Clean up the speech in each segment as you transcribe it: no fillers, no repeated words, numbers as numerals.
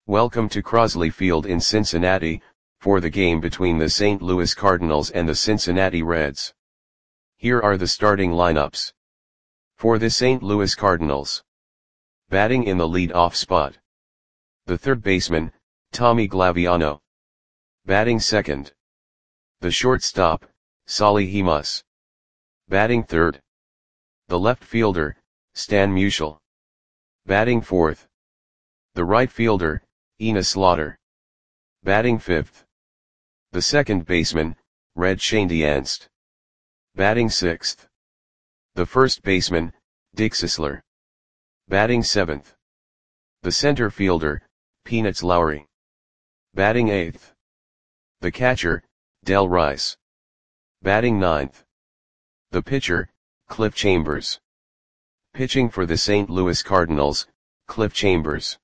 Welcome to Crosley Field in Cincinnati, for the game between the St. Louis Cardinals and the Cincinnati Reds. Here are the starting lineups. For the St. Louis Cardinals. Batting in the lead-off spot. The third baseman, Tommy Glaviano. Batting second. The shortstop, Solly Hemus. Batting third. The left fielder, Stan Musial. Batting fourth. The right fielder, Enos Slaughter. Batting fifth. The second baseman, Red Schoendienst. Batting sixth. The first baseman, Dick Sisler. Batting seventh. The center fielder, Peanuts Lowry. Batting eighth. The catcher, Del Rice. Batting ninth. The pitcher, Cliff Chambers. Pitching for the St. Louis Cardinals, Cliff Chambers.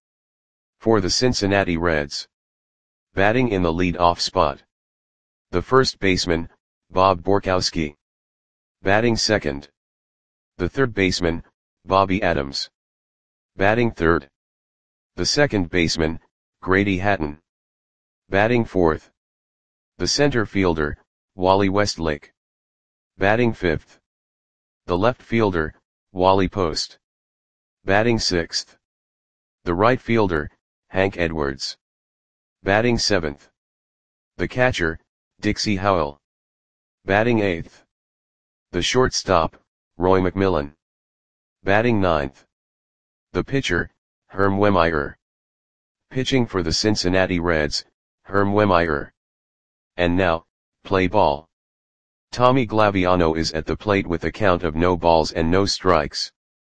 For the Cincinnati Reds. Batting in the lead-off spot. The first baseman, Bob Borkowski. Batting second. The third baseman, Bobby Adams. Batting third. The second baseman, Grady Hatton. Batting fourth. The center fielder, Wally Westlake. Batting fifth. The left fielder, Wally Post. Batting sixth. The right fielder, Hank Edwards. Batting seventh. The catcher, Dixie Howell. Batting eighth. The shortstop, Roy McMillan. Batting ninth. The pitcher, Herm Wehmeyer. Pitching for the Cincinnati Reds, Herm Wehmeyer. And now, play ball. Tommy Glaviano is at the plate with a count of no balls and no strikes.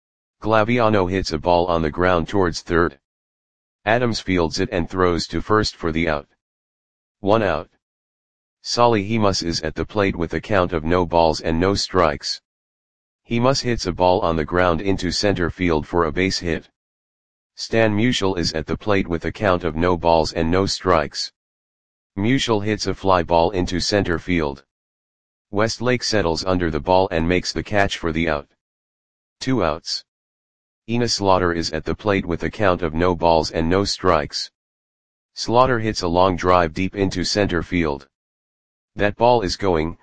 Glaviano hits a ball on the ground towards third. Adams fields it and throws to first for the out. 1 out. Solly Hemus is at the plate with a count of no balls and no strikes. Hemus hits a ball on the ground into center field for a base hit. Stan Musial is at the plate with a count of no balls and no strikes. Musial hits a fly ball into center field. Westlake settles under the ball and makes the catch for the out. 2 outs. Enos Slaughter is at the plate with a count of no balls and no strikes. Slaughter hits a long drive deep into center field. That ball is gone.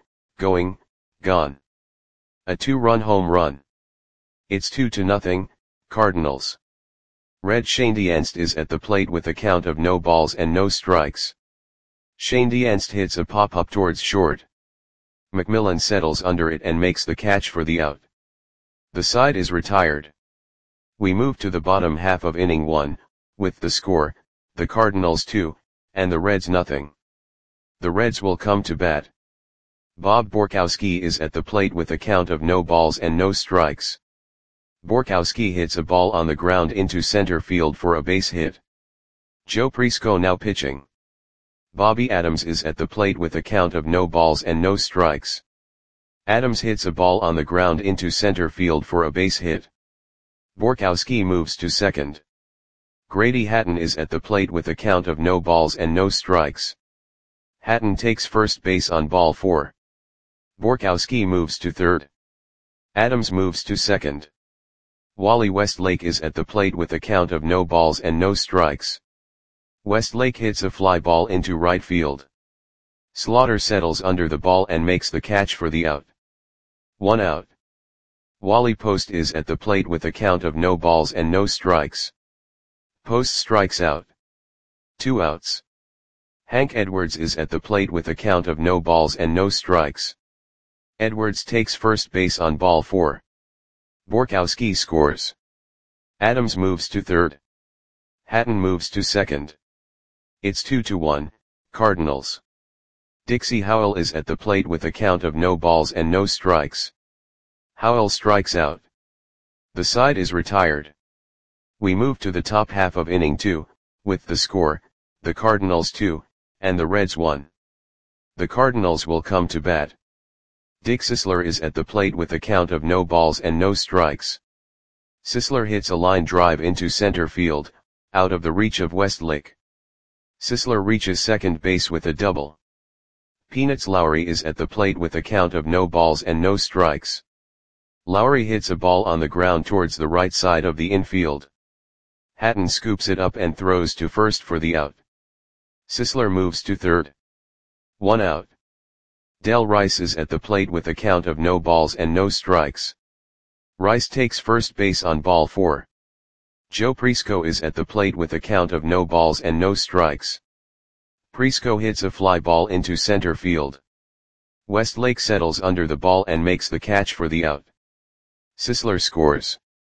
A 2-run home run. It's 2-0, Cardinals. Red Schoendienst is at the plate with a count of no balls and no strikes. Schoendienst hits a pop-up towards short. McMillan settles under it and makes the catch for the out. The side is retired. We move to the bottom half of inning 1, with the score, the Cardinals 2, and the Reds nothing. The Reds will come to bat. Bob Borkowski is at the plate with a count of no balls and no strikes. Borkowski hits a ball on the ground into center field for a base hit. Joe Prisco now pitching. Bobby Adams is at the plate with a count of no balls and no strikes. Adams hits a ball on the ground into center field for a base hit. Borkowski moves to second. Grady Hatton is at the plate with a count of no balls and no strikes. Hatton takes first base on ball 4. Borkowski moves to third. Adams moves to second. Wally Westlake is at the plate with a count of no balls and no strikes. Westlake hits a fly ball into right field. Slaughter settles under the ball and makes the catch for the out. 1 out. Wally Post is at the plate with a count of no balls and no strikes. Post strikes out. 2 outs. Hank Edwards is at the plate with a count of no balls and no strikes. Edwards takes first base on ball 4. Borkowski scores. Adams moves to third. Hatton moves to second. It's 2-1, Cardinals. Dixie Howell is at the plate with a count of no balls and no strikes. Howell strikes out. The side is retired. We move to the top half of inning 2, with the score, the Cardinals 2, and the Reds 1. The Cardinals will come to bat. Dick Sisler is at the plate with a count of no balls and no strikes. Sisler hits a line drive into center field, out of the reach of Westlake. Sisler reaches second base with a double. Peanuts Lowry is at the plate with a count of no balls and no strikes. Lowry hits a ball on the ground towards the right side of the infield. Hatton scoops it up and throws to first for the out. Sisler moves to third. 1 out. Del Rice is at the plate with a count of no balls and no strikes. Rice takes first base on ball 4. Joe Prisco is at the plate with a count of no balls and no strikes. Prisco hits a fly ball into center field. Westlake settles under the ball and makes the catch for the out. Sisler scores.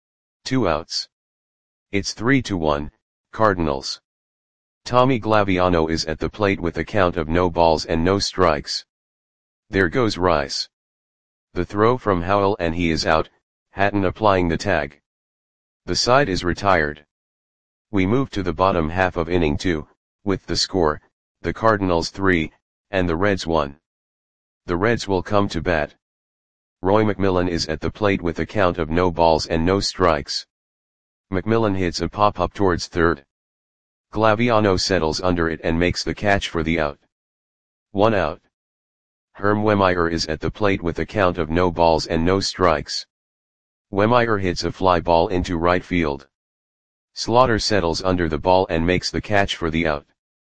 2 outs. It's 3-1, Cardinals. Tommy Glaviano is at the plate with a count of no balls and no strikes. There goes Rice. The throw from Howell and he is out, Hatton applying the tag. The side is retired. We move to the bottom half of inning 2, with the score, the Cardinals 3, and the Reds 1. The Reds will come to bat. Roy McMillan is at the plate with a count of no balls and no strikes. McMillan hits a pop-up towards third. Glaviano settles under it and makes the catch for the out. 1 out. Herm Wehmeyer is at the plate with a count of no balls and no strikes. Wehmeyer hits a fly ball into right field. Slaughter settles under the ball and makes the catch for the out.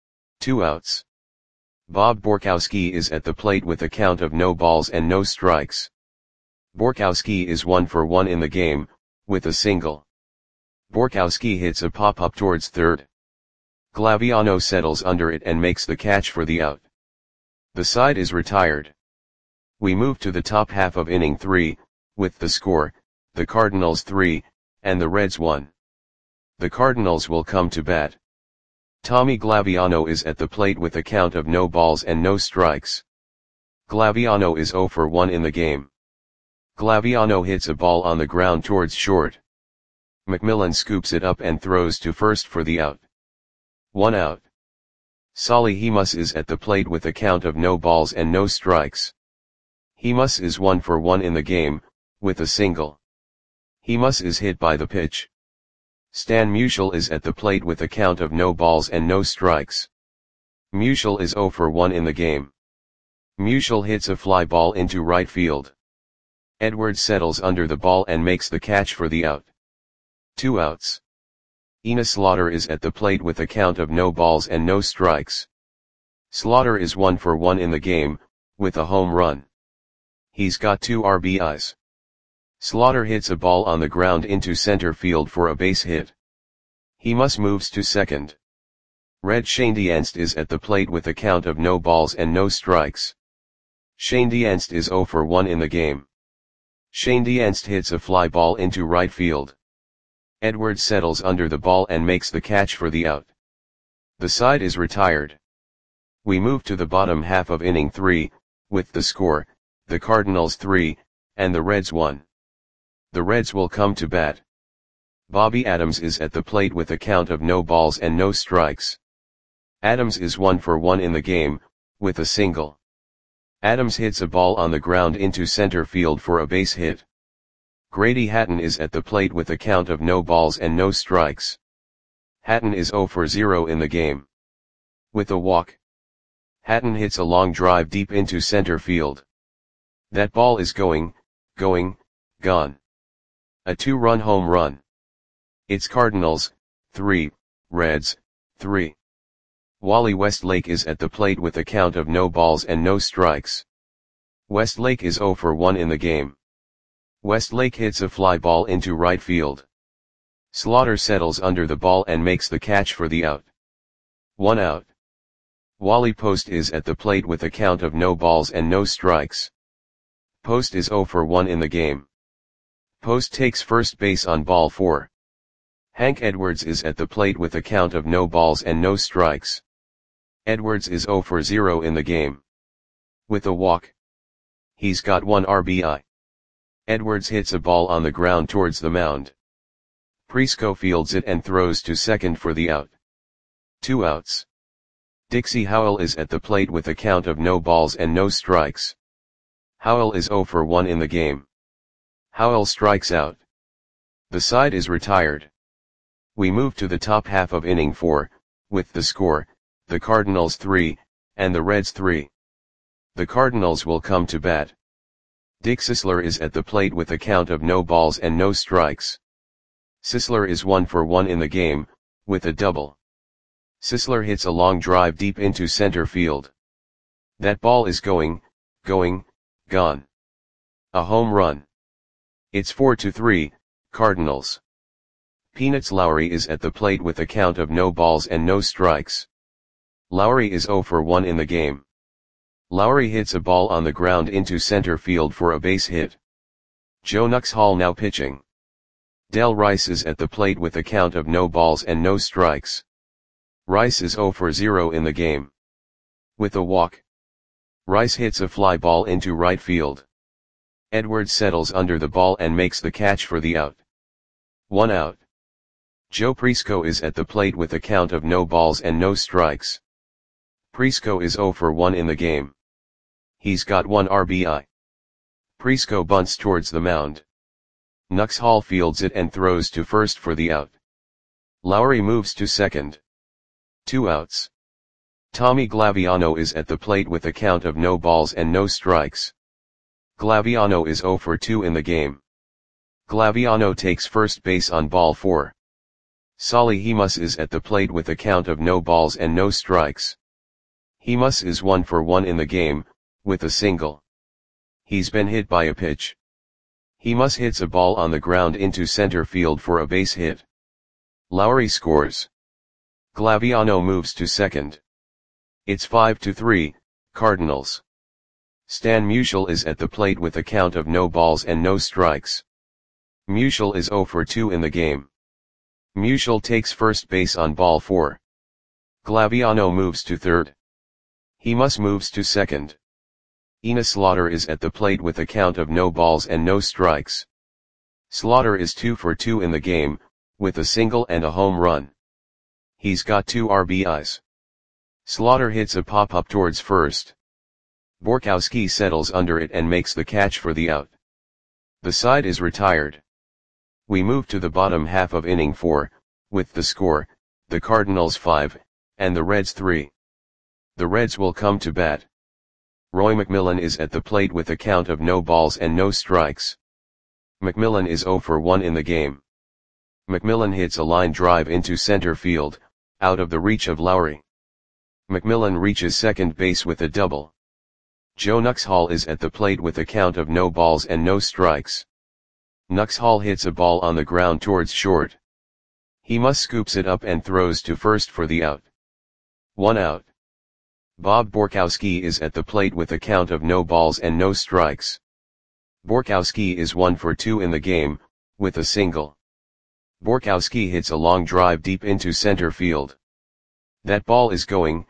2 outs. Bob Borkowski is at the plate with a count of no balls and no strikes. Borkowski is 1 for 1 in the game, with a single. Borkowski hits a pop-up towards third. Glaviano settles under it and makes the catch for the out. The side is retired. We move to the top half of inning 3, with the score, the Cardinals 3, and the Reds 1. The Cardinals will come to bat. Tommy Glaviano is at the plate with a count of no balls and no strikes. Glaviano is 0 for 1 in the game. Glaviano hits a ball on the ground towards short. McMillan scoops it up and throws to first for the out. 1 out. Solly Hemus is at the plate with a count of no balls and no strikes. Hemus is 1 for 1 in the game, with a single. Hemus is hit by the pitch. Stan Musial is at the plate with a count of no balls and no strikes. Musial is 0 for 1 in the game. Musial hits a fly ball into right field. Edwards settles under the ball and makes the catch for the out. 2 outs. Enos Slaughter is at the plate with a count of no balls and no strikes. Slaughter is 1 for 1 in the game, with a home run. He's got 2 RBIs. Slaughter hits a ball on the ground into center field for a base hit. Hemus moves to second. Red Schoendienst is at the plate with a count of no balls and no strikes. Schoendienst is 0 for 1 in the game. Schoendienst hits a fly ball into right field. Edwards settles under the ball and makes the catch for the out. The side is retired. We move to the bottom half of inning 3, with the score, the Cardinals 3, and the Reds 1. The Reds will come to bat. Bobby Adams is at the plate with a count of no balls and no strikes. Adams is 1 for 1 in the game, with a single. Adams hits a ball on the ground into center field for a base hit. Grady Hatton is at the plate with a count of no balls and no strikes. Hatton is 0 for 0 in the game. With a walk. Hatton hits a long drive deep into center field. That ball is gone. A 2-run home run. It's Cardinals, 3, Reds, 3. Wally Westlake is at the plate with a count of no balls and no strikes. Westlake is 0 for 1 in the game. Westlake hits a fly ball into right field. Slaughter settles under the ball and makes the catch for the out. 1 out. Wally Post is at the plate with a count of no balls and no strikes. Post is 0 for 1 in the game. Post takes first base on ball 4. Hank Edwards is at the plate with a count of no balls and no strikes. Edwards is 0 for 0 in the game. With a walk. He's got 1 RBI. Edwards hits a ball on the ground towards the mound. Prisco fields it and throws to second for the out. 2 outs. Dixie Howell is at the plate with a count of no balls and no strikes. Howell is 0 for 1 in the game. Howell strikes out. The side is retired. We move to the top half of inning 4, with the score, the Cardinals 3, and the Reds 3. The Cardinals will come to bat. Dick Sisler is at the plate with a count of no balls and no strikes. Sisler is 1 for 1 in the game, with a double. Sisler hits a long drive deep into center field. That ball is going, gone. A home run. It's 4-3, Cardinals. Peanuts Lowry is at the plate with a count of no balls and no strikes. Lowry is 0 for 1 in the game. Lowry hits a ball on the ground into center field for a base hit. Joe Nuxhall now pitching. Del Rice is at the plate with a count of no balls and no strikes. Rice is 0 for 0 in the game. With a walk. Rice hits a fly ball into right field. Edwards settles under the ball and makes the catch for the out. 1 out. Joe Prisco is at the plate with a count of no balls and no strikes. Prisco is 0 for 1 in the game. He's got 1 RBI. Prisco bunts towards the mound. Nuxhall fields it and throws to first for the out. Lowry moves to second. 2 outs. Tommy Glaviano is at the plate with a count of no balls and no strikes. Glaviano is 0 for 2 in the game. Glaviano takes first base on ball 4. Solly Hemus is at the plate with a count of no balls and no strikes. Hemus is 1 for 1 in the game, with a single. He's been hit by a pitch. Hemus hits a ball on the ground into center field for a base hit. Lowry scores. Glaviano moves to second. It's 5-3, Cardinals. Stan Musial is at the plate with a count of no balls and no strikes. Musial is 0 for 2 in the game. Musial takes first base on ball 4. Glaviano moves to third. Hemus moves to second. Enos Slaughter is at the plate with a count of no balls and no strikes. Slaughter is 2 for 2 in the game, with a single and a home run. He's got 2 RBIs. Slaughter hits a pop-up towards first. Borkowski settles under it and makes the catch for the out. The side is retired. We move to the bottom half of inning 4, with the score, the Cardinals 5, and the Reds 3. The Reds will come to bat. Roy McMillan is at the plate with a count of no balls and no strikes. McMillan is 0 for 1 in the game. McMillan hits a line drive into center field, out of the reach of Lowry. McMillan reaches second base with a double. Joe Nuxhall is at the plate with a count of no balls and no strikes. Nuxhall hits a ball on the ground towards short. Hemus scoops it up and throws to first for the out. 1 out. Bob Borkowski is at the plate with a count of no balls and no strikes. Borkowski is 1 for 2 in the game, with a single. Borkowski hits a long drive deep into center field. That ball is going,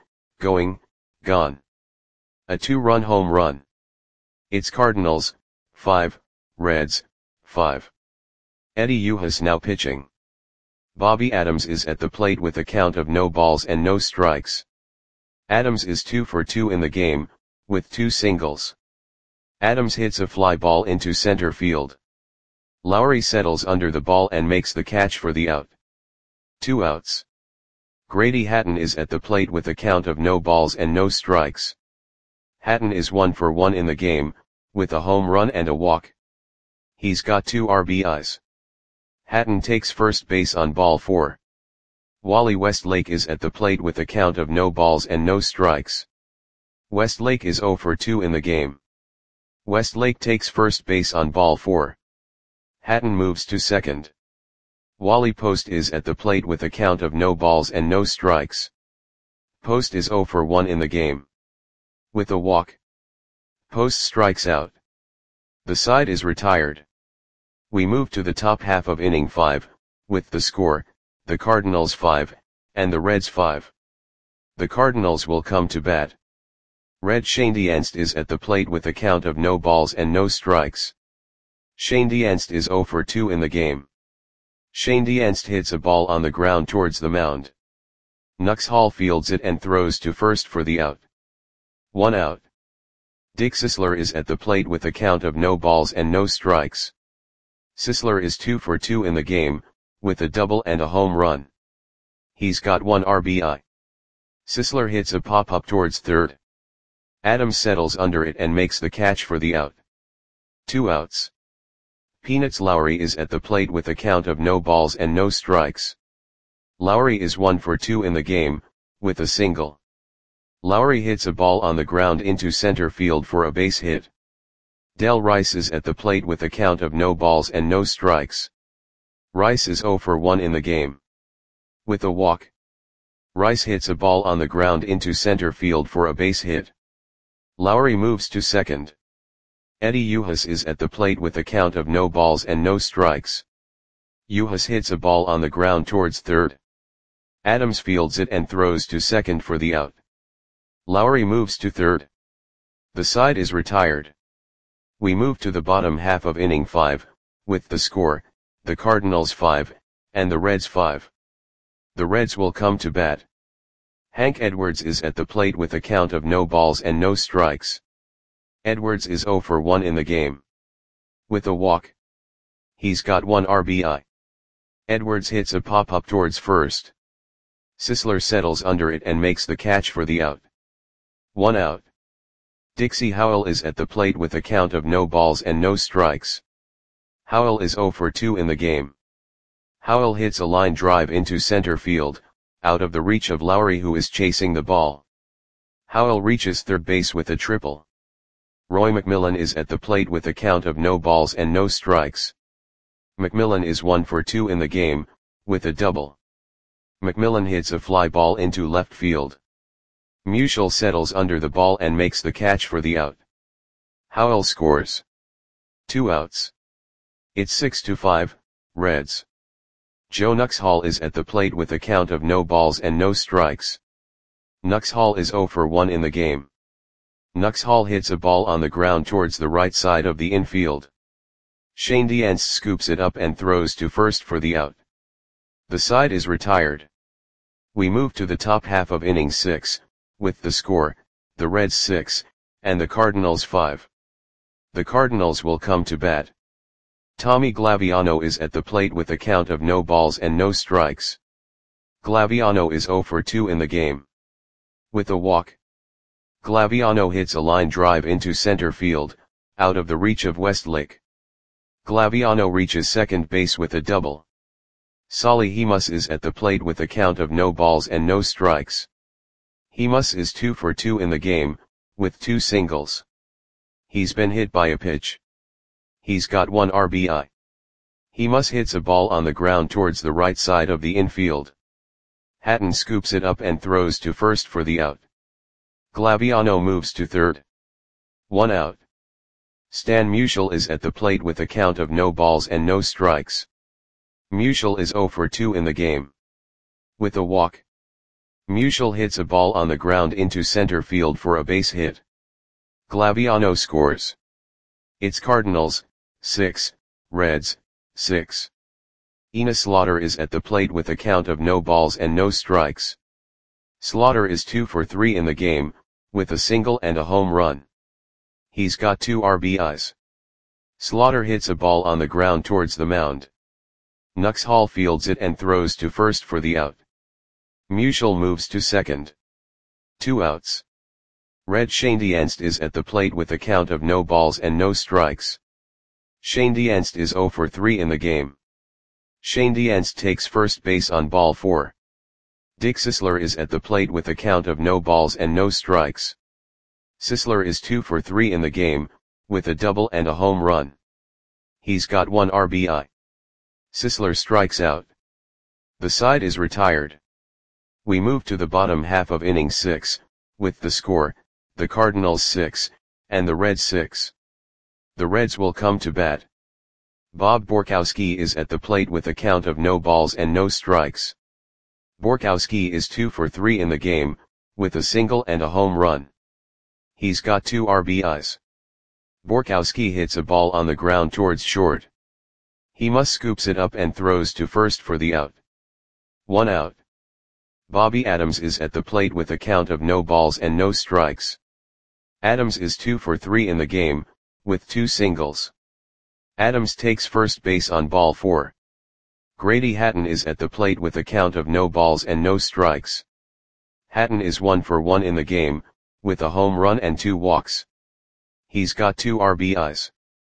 gone. A 2-run home run. It's Cardinals, 5, Reds, 5. Eddie Uhas now pitching. Bobby Adams is at the plate with a count of no balls and no strikes. Adams is 2 for 2 in the game, with 2 singles. Adams hits a fly ball into center field. Lowry settles under the ball and makes the catch for the out. 2 outs. Grady Hatton is at the plate with a count of no balls and no strikes. Hatton is 1 for 1 in the game, with a home run and a walk. He's got 2 RBIs. Hatton takes first base on ball 4. Wally Westlake is at the plate with a count of no balls and no strikes. Westlake is 0 for 2 in the game. Westlake takes first base on ball 4. Hatton moves to second. Wally Post is at the plate with a count of no balls and no strikes. Post is 0 for 1 in the game. With a walk. Post strikes out. The side is retired. We move to the top half of inning 5, with the score, the Cardinals 5, and the Reds 5. The Cardinals will come to bat. Red Shane Dienst is at the plate with a count of no balls and no strikes. Shane Dienst is 0 for 2 in the game. Shane Dienst hits a ball on the ground towards the mound. Nuxhall fields it and throws to first for the out. 1 out. Dick Sisler is at the plate with a count of no balls and no strikes. Sisler is 2 for 2 in the game, with a double and a home run. He's got 1 RBI. Sisler hits a pop-up towards third. Adams settles under it and makes the catch for the out. 2 outs. Peanuts Lowry is at the plate with a count of no balls and no strikes. Lowry is 1 for 2 in the game, with a single. Lowry hits a ball on the ground into center field for a base hit. Del Rice is at the plate with a count of no balls and no strikes. Rice is 0 for 1 in the game. With a walk. Rice hits a ball on the ground into center field for a base hit. Lowry moves to second. Eddie Uhas is at the plate with a count of no balls and no strikes. Uhas hits a ball on the ground towards third. Adams fields it and throws to second for the out. Lowry moves to third. The side is retired. We move to the bottom half of inning 5, with the score, the Cardinals 5, and the Reds 5. The Reds will come to bat. Hank Edwards is at the plate with a count of no balls and no strikes. Edwards is 0 for 1 in the game. With a walk. He's got 1 RBI. Edwards hits a pop-up towards first. Sisler settles under it and makes the catch for the out. 1 out. Dixie Howell is at the plate with a count of no balls and no strikes. Howell is 0 for 2 in the game. Howell hits a line drive into center field, out of the reach of Lowry who is chasing the ball. Howell reaches third base with a triple. Roy McMillan is at the plate with a count of no balls and no strikes. McMillan is 1 for 2 in the game, with a double. McMillan hits a fly ball into left field. Musial settles under the ball and makes the catch for the out. Howell scores. 2 outs. It's 6-5, Reds. Joe Nuxhall is at the plate with a count of no balls and no strikes. Nuxhall is 0 for 1 in the game. Nuxhall hits a ball on the ground towards the right side of the infield. Shane Diance scoops it up and throws to first for the out. The side is retired. We move to the top half of inning 6, with the score, the Reds 6, and the Cardinals 5. The Cardinals will come to bat. Tommy Glaviano is at the plate with a count of no balls and no strikes. Glaviano is 0 for 2 in the game. With a walk. Glaviano hits a line drive into center field, out of the reach of Westlake. Glaviano reaches second base with a double. Solly Hemus is at the plate with a count of no balls and no strikes. Hemus is 2 for 2 in the game, with 2 singles. He's been hit by a pitch. He's got 1 RBI. Hemus hits a ball on the ground towards the right side of the infield. Hatton scoops it up and throws to first for the out. Glaviano moves to third. 1 out. Stan Musial is at the plate with a count of no balls and no strikes. Musial is 0 for 2 in the game. With a walk. Musial hits a ball on the ground into center field for a base hit. Glaviano scores. It's Cardinals, 6, Reds, 6. Enos Slaughter is at the plate with a count of no balls and no strikes. Slaughter is 2 for 3 in the game, with a single and a home run. He's got 2 RBIs. Slaughter hits a ball on the ground towards the mound. Nuxhall fields it and throws to first for the out. Musial moves to second. 2 outs. Red Shane Dienst is at the plate with a count of no balls and no strikes. Shane Dienst is 0 for 3 in the game. Shane Dienst takes first base on ball 4. Dick Sisler is at the plate with a count of no balls and no strikes. Sisler is 2 for 3 in the game, with a double and a home run. He's got 1 RBI. Sisler strikes out. The side is retired. We move to the bottom half of inning 6, with the score, the Cardinals 6, and the Reds 6. The Reds will come to bat. Bob Borkowski is at the plate with a count of no balls and no strikes. Borkowski is 2 for 3 in the game, with a single and a home run. He's got 2 RBIs. Borkowski hits a ball on the ground towards short. Hemus scoops it up and throws to first for the out. 1 out. Bobby Adams is at the plate with a count of no balls and no strikes. Adams is 2 for 3 in the game, with 2 singles. Adams takes first base on ball 4. Grady Hatton is at the plate with a count of no balls and no strikes. Hatton is 1 for 1 in the game, with a home run and 2 walks. He's got 2 RBIs.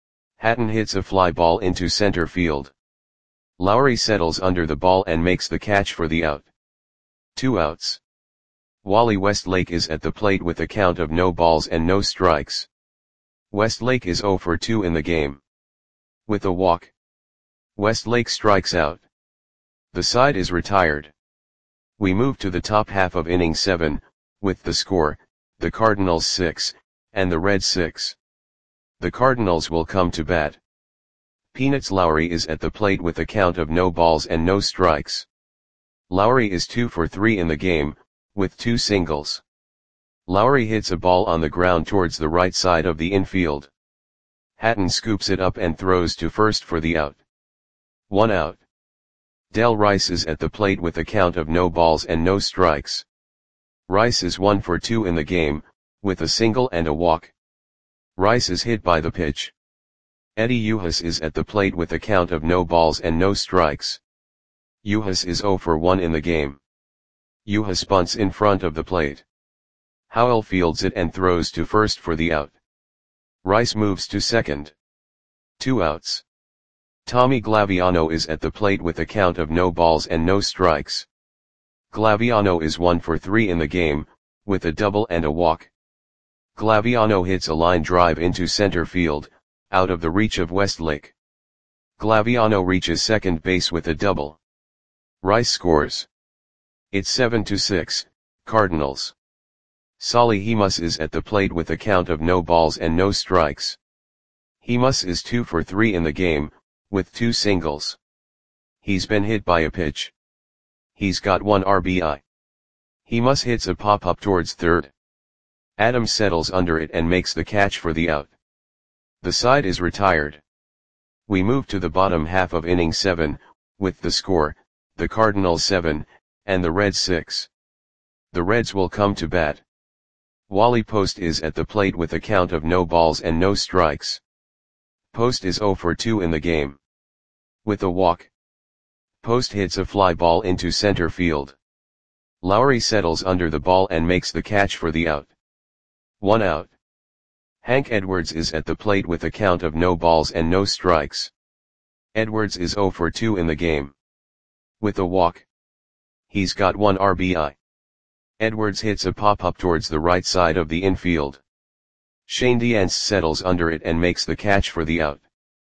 Hatton hits a fly ball into center field. Lowry settles under the ball and makes the catch for the out. 2 outs. Wally Westlake is at the plate with a count of no balls and no strikes. Westlake is 0 for 2 in the game. With a walk, Westlake strikes out. The side is retired. We move to the top half of inning 7, with the score, the Cardinals 6, and the Reds 6. The Cardinals will come to bat. Peanuts Lowry is at the plate with a count of no balls and no strikes. Lowry is 2 for 3 in the game, with 2 singles. Lowry hits a ball on the ground towards the right side of the infield. Hatton scoops it up and throws to first for the out. 1 out. Del Rice is at the plate with a count of no balls and no strikes. Rice is 1 for 2 in the game, with a single and a walk. Rice is hit by the pitch. Eddie Uhas is at the plate with a count of no balls and no strikes. Uhas is 0 for 1 in the game. Uhas bunts in front of the plate. Howell fields it and throws to first for the out. Rice moves to second. 2 outs. Tommy Glaviano is at the plate with a count of no balls and no strikes. Glaviano is 1 for 3 in the game, with a double and a walk. Glaviano hits a line drive into center field, out of the reach of Westlake. Glaviano reaches second base with a double. Rice scores. It's 7-6, Cardinals. Solly Hemus is at the plate with a count of no balls and no strikes. Hemus is 2 for 3 in the game, with 2 singles. He's been hit by a pitch. He's got 1 RBI. Hemus hits a pop-up towards third. Adams settles under it and makes the catch for the out. The side is retired. We move to the bottom half of inning 7, with the score, the Cardinals 7, and the Reds 6. The Reds will come to bat. Wally Post is at the plate with a count of no balls and no strikes. Post is 0 for 2 in the game. With a walk, Post hits a fly ball into center field. Lowry settles under the ball and makes the catch for the out. 1 out. Hank Edwards is at the plate with a count of no balls and no strikes. Edwards is 0 for 2 in the game. With a walk, he's got 1 RBI. Edwards hits a pop-up towards the right side of the infield. Shane Diance settles under it and makes the catch for the out.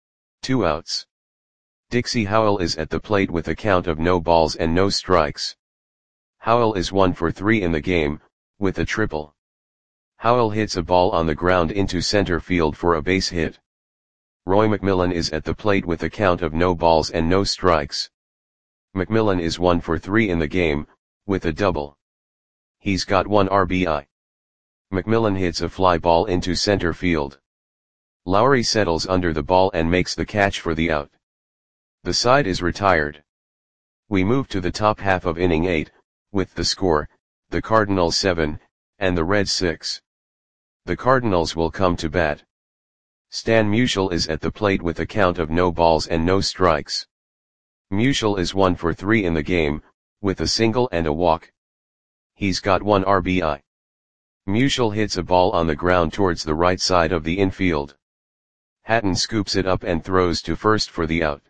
2 outs. Dixie Howell is at the plate with a count of no balls and no strikes. Howell is 1 for 3 in the game, with a triple. Howell hits a ball on the ground into center field for a base hit. Roy McMillan is at the plate with a count of no balls and no strikes. McMillan is 1 for 3 in the game, with a double. He's got 1 RBI. McMillan hits a fly ball into center field. Lowry settles under the ball and makes the catch for the out. The side is retired. We move to the top half of inning 8, with the score, the Cardinals 7, and the Reds 6. The Cardinals will come to bat. Stan Musial is at the plate with a count of no balls and no strikes. Musial is 1 for 3 in the game, with a single and a walk. He's got 1 RBI. Musial hits a ball on the ground towards the right side of the infield. Hatton scoops it up and throws to first for the out.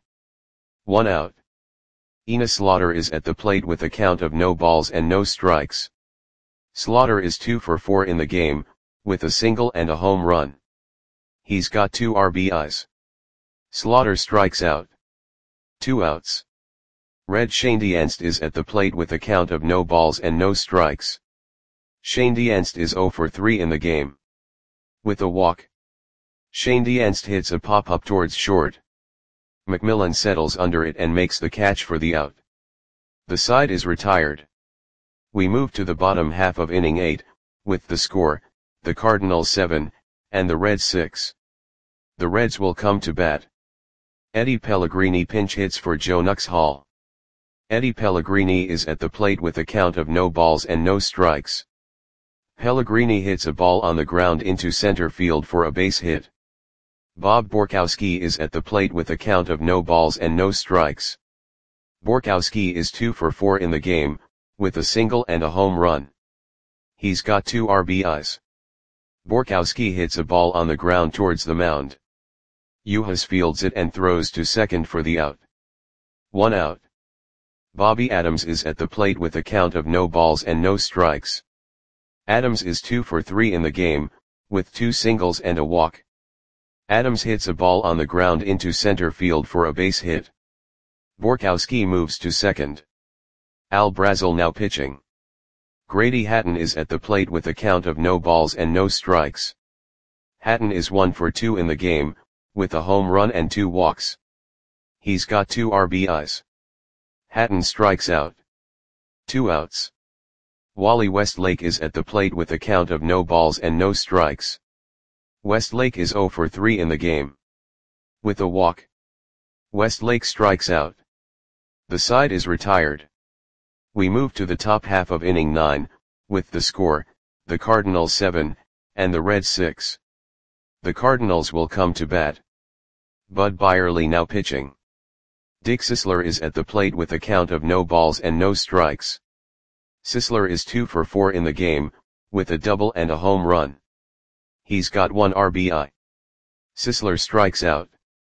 1 out. Enos Slaughter is at the plate with a count of no balls and no strikes. Slaughter is 2 for 4 in the game, with a single and a home run. He's got 2 RBIs. Slaughter strikes out. 2 outs. Red Shane Dienst is at the plate with a count of no balls and no strikes. Shane Dienst is 0 for 3 in the game. With a walk, Shane Dienst hits a pop-up towards short. McMillan settles under it and makes the catch for the out. The side is retired. We move to the bottom half of inning 8, with the score, the Cardinals 7, and the Reds 6. The Reds will come to bat. Eddie Pellegrini pinch hits for Joe Nuxhall. Eddie Pellegrini is at the plate with a count of no balls and no strikes. Pellegrini hits a ball on the ground into center field for a base hit. Bob Borkowski is at the plate with a count of no balls and no strikes. Borkowski is 2 for 4 in the game, with a single and a home run. He's got 2 RBIs. Borkowski hits a ball on the ground towards the mound. Juhas fields it and throws to second for the out. 1 out. Bobby Adams is at the plate with a count of no balls and no strikes. Adams is 2 for 3 in the game, with 2 singles and a walk. Adams hits a ball on the ground into center field for a base hit. Borkowski moves to second. Al Brazel now pitching. Grady Hatton is at the plate with a count of no balls and no strikes. Hatton is 1 for 2 in the game, with a home run and 2 walks. He's got 2 RBIs. Hatton strikes out. 2 outs. Wally Westlake is at the plate with a count of no balls and no strikes. Westlake is 0 for 3 in the game. With a walk. Westlake strikes out. The side is retired. We move to the top half of inning 9, with the score, the Cardinals 7, and the Reds 6. The Cardinals will come to bat. Bud Byerly now pitching. Dick Sisler is at the plate with a count of no balls and no strikes. Sisler is 2 for 4 in the game, with a double and a home run. He's got 1 RBI. Sisler strikes out.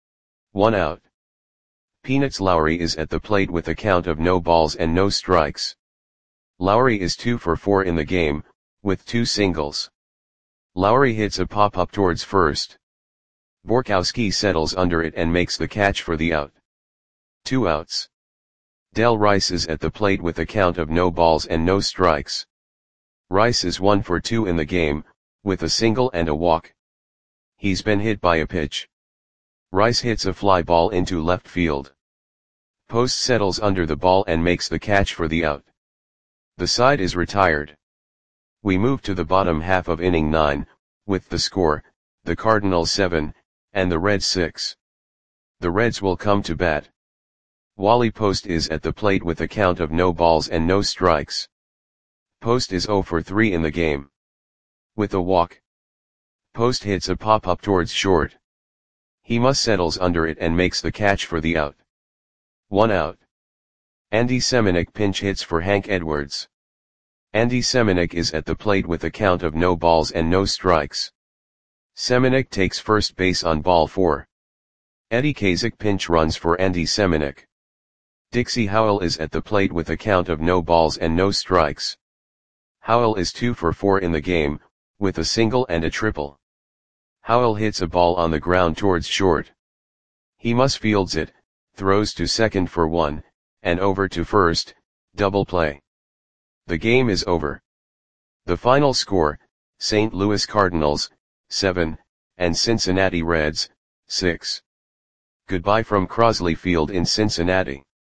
1 out. Peanuts Lowry is at the plate with a count of no balls and no strikes. Lowry is 2 for 4 in the game, with 2 singles. Lowry hits a pop-up towards first. Borkowski settles under it and makes the catch for the out. 2 outs. Del Rice is at the plate with a count of no balls and no strikes. Rice is 1 for 2 in the game, with a single and a walk. He's been hit by a pitch. Rice hits a fly ball into left field. Post settles under the ball and makes the catch for the out. The side is retired. We move to the bottom half of inning 9, with the score, the Cardinals 7, and the Reds 6. The Reds will come to bat. Wally Post is at the plate with a count of no balls and no strikes. Post is 0 for 3 in the game. With a walk. Post hits a pop-up towards short. He must settles under it and makes the catch for the out. 1 out. Andy Semenuk pinch hits for Hank Edwards. Andy Semenuk is at the plate with a count of no balls and no strikes. Semenuk takes first base on ball 4. Eddie Kazak pinch runs for Andy Semenuk. Dixie Howell is at the plate with a count of no balls and no strikes. Howell is 2 for 4 in the game, with a single and a triple. Howell hits a ball on the ground towards short. He must fields it, throws to second for 1, and over to first, double play. The game is over. The final score, St. Louis Cardinals, 7, and Cincinnati Reds, 6. Goodbye from Crosley Field in Cincinnati.